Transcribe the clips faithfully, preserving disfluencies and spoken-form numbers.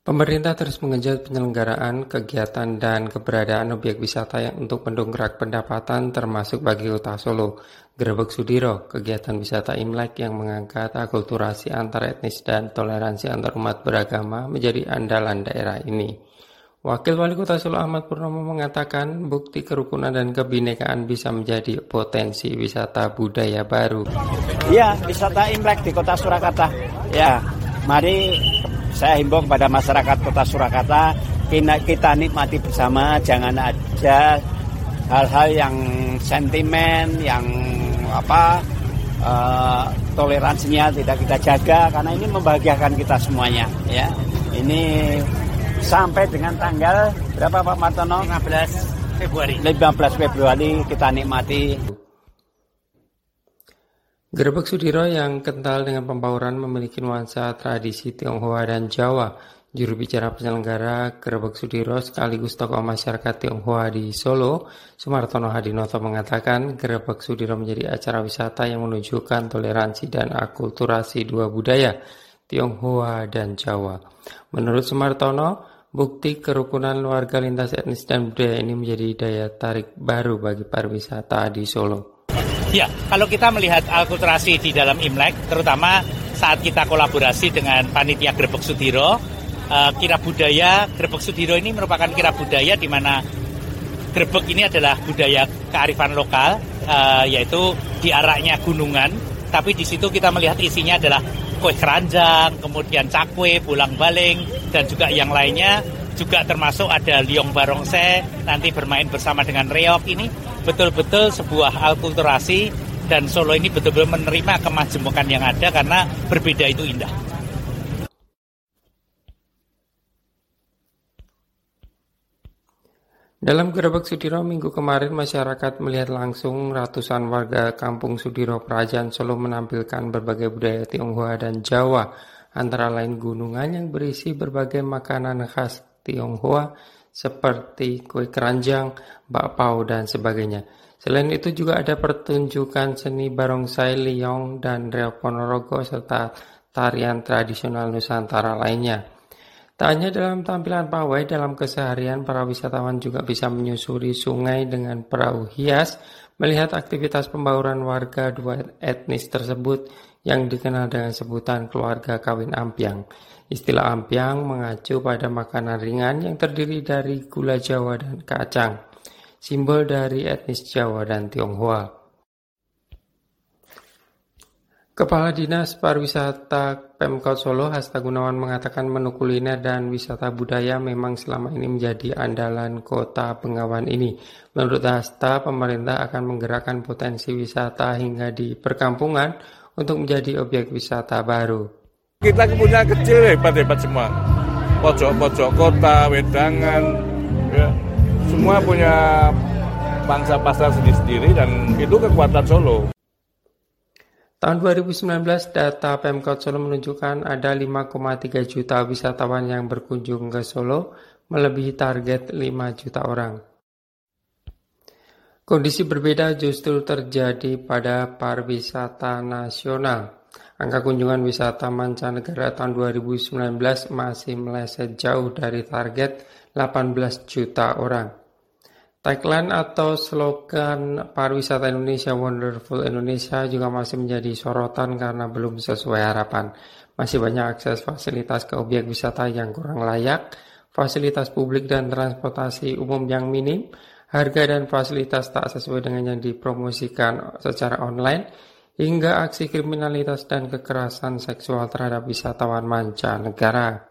Pemerintah terus menggenjot penyelenggaraan kegiatan dan keberadaan objek wisata yang untuk mendongkrak pendapatan termasuk bagi Kota Solo. Grebek Sudiro, kegiatan wisata Imlek yang mengangkat akulturasi antar etnis dan toleransi antar umat beragama menjadi andalan daerah ini. Wakil Wali Kota Solo Ahmad Purnomo mengatakan bukti kerukunan dan kebinekaan bisa menjadi potensi wisata budaya baru. Ya, wisata Imlek di Kota Surakarta. Ya, mari saya himbau kepada masyarakat Kota Surakarta, kita nikmati bersama, jangan ada hal-hal yang sentimen, yang apa uh, toleransinya tidak kita jaga, karena ini membahagiakan kita semuanya. Ya, ini sampai dengan tanggal berapa Pak Martono? lima belas Februari. lima belas Februari kita nikmati. Grebek Sudiro yang kental dengan pembauran memiliki nuansa tradisi Tionghoa dan Jawa. Juru bicara penyelenggara Grebek Sudiro sekaligus tokoh masyarakat Tionghoa di Solo, Sumartono Hadinoto mengatakan Grebek Sudiro menjadi acara wisata yang menunjukkan toleransi dan akulturasi dua budaya, Tionghoa dan Jawa. Menurut Sumartono, bukti kerukunan warga lintas etnis dan budaya ini menjadi daya tarik baru bagi pariwisata di Solo. Ya, kalau kita melihat akulturasi di dalam Imlek, terutama saat kita kolaborasi dengan panitia Grebek Sudiro, uh, kira budaya Grebek Sudiro ini merupakan kira budaya di mana Grebek ini adalah budaya kearifan lokal, uh, yaitu diaraknya gunungan, tapi di situ kita melihat isinya adalah kue keranjang, kemudian cakwe, bolang-baling, dan juga yang lainnya. Juga termasuk ada liong barongse, nanti bermain bersama dengan reok. Ini betul-betul sebuah akulturasi dan Solo ini betul-betul menerima kemajemukan yang ada karena berbeda itu indah. Dalam Grebek Sudiro minggu kemarin, masyarakat melihat langsung ratusan warga kampung Sudiro Prajan Solo menampilkan berbagai budaya Tionghoa dan Jawa, antara lain gunungan yang berisi berbagai makanan khas Tionghoa seperti kue keranjang, bakpao, dan sebagainya. Selain itu juga ada pertunjukan seni barongsai, liong, dan reok Ponorogo serta tarian tradisional Nusantara lainnya. Tak hanya dalam tampilan pawai, dalam keseharian para wisatawan juga bisa menyusuri sungai dengan perahu hias, melihat aktivitas pembauran warga dua etnis tersebut yang dikenal dengan sebutan keluarga kawin ampiang. Istilah ampiang mengacu pada makanan ringan yang terdiri dari gula Jawa dan kacang, simbol dari etnis Jawa dan Tionghoa. Kepala Dinas Pariwisata Pemkot Solo, Hasta Gunawan, mengatakan menu kuliner dan wisata budaya memang selama ini menjadi andalan kota Bengawan ini. Menurut Hasta, pemerintah akan menggerakkan potensi wisata hingga di perkampungan untuk menjadi objek wisata baru. Kita punya kecil hebat-hebat semua, pojok-pojok kota, wedangan, ya, semua punya pangsa pasar sendiri-sendiri dan itu kekuatan Solo. Tahun dua ribu sembilan belas, data Pemkot Solo menunjukkan ada lima koma tiga juta wisatawan yang berkunjung ke Solo, melebihi target lima juta orang. Kondisi berbeda justru terjadi pada pariwisata nasional. Angka kunjungan wisata mancanegara tahun dua ribu sembilan belas masih meleset jauh dari target delapan belas juta orang. Tagline atau slogan pariwisata Indonesia Wonderful Indonesia juga masih menjadi sorotan karena belum sesuai harapan. Masih banyak akses fasilitas ke objek wisata yang kurang layak, fasilitas publik dan transportasi umum yang minim, harga dan fasilitas tak sesuai dengan yang dipromosikan secara online, hingga aksi kriminalitas dan kekerasan seksual terhadap wisatawan mancanegara.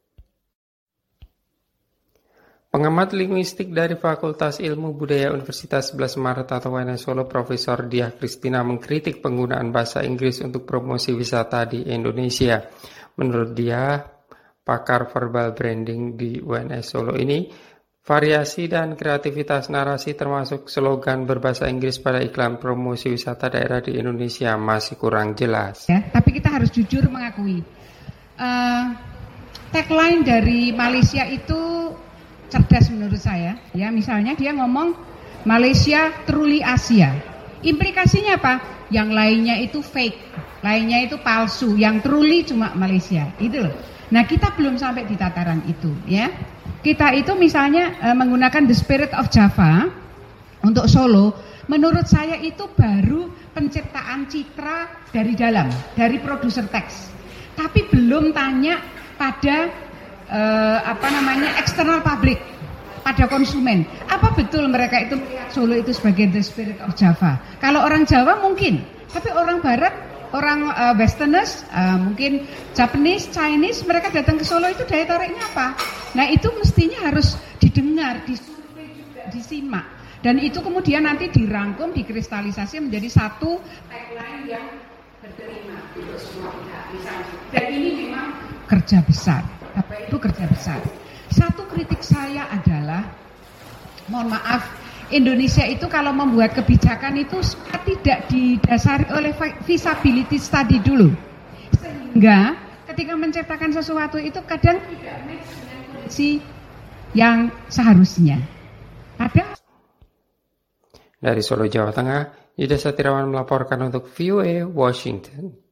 Pengamat linguistik dari Fakultas Ilmu Budaya Universitas sebelas Maret atau U N S Solo, Profesor Diah Kristina mengkritik penggunaan bahasa Inggris untuk promosi wisata di Indonesia. Menurut dia, pakar verbal branding di U N S Solo ini, variasi dan kreativitas narasi termasuk slogan berbahasa Inggris pada iklan promosi wisata daerah di Indonesia masih kurang jelas. Ya, tapi kita harus jujur mengakui, uh, tagline dari Malaysia itu cerdas menurut saya. Ya, misalnya dia ngomong Malaysia truly Asia. Implikasinya apa? Yang lainnya itu fake, lainnya itu palsu, yang truly cuma Malaysia. Itu loh. Nah, kita belum sampai di tataran itu, ya. Kita itu misalnya e, menggunakan The Spirit of Java untuk Solo, menurut saya itu baru penciptaan citra dari dalam, dari produser teks. Tapi belum tanya pada e, apa namanya eksternal public, pada konsumen. Apa betul mereka itu melihat Solo itu sebagai The Spirit of Java? Kalau orang Jawa mungkin, tapi orang Barat, orang uh, Westerners, uh, mungkin Japanese, Chinese, mereka datang ke Solo itu daya tariknya apa? Nah, itu mestinya harus didengar, disurvei juga, disimak. Dan itu kemudian nanti dirangkum, dikristalisasi menjadi satu tagline yang berterima untuk semua pihak. Dan ini memang kerja besar. Apa itu kerja besar? Satu kritik saya adalah, mohon maaf, Indonesia itu kalau membuat kebijakan itu tidak didasari oleh feasibility study dulu. Sehingga ketika menciptakan sesuatu itu kadang tidak match dengan kondisi yang seharusnya. Ada. Dari Solo, Jawa Tengah, Yuda Satriawan melaporkan untuk V O A Washington.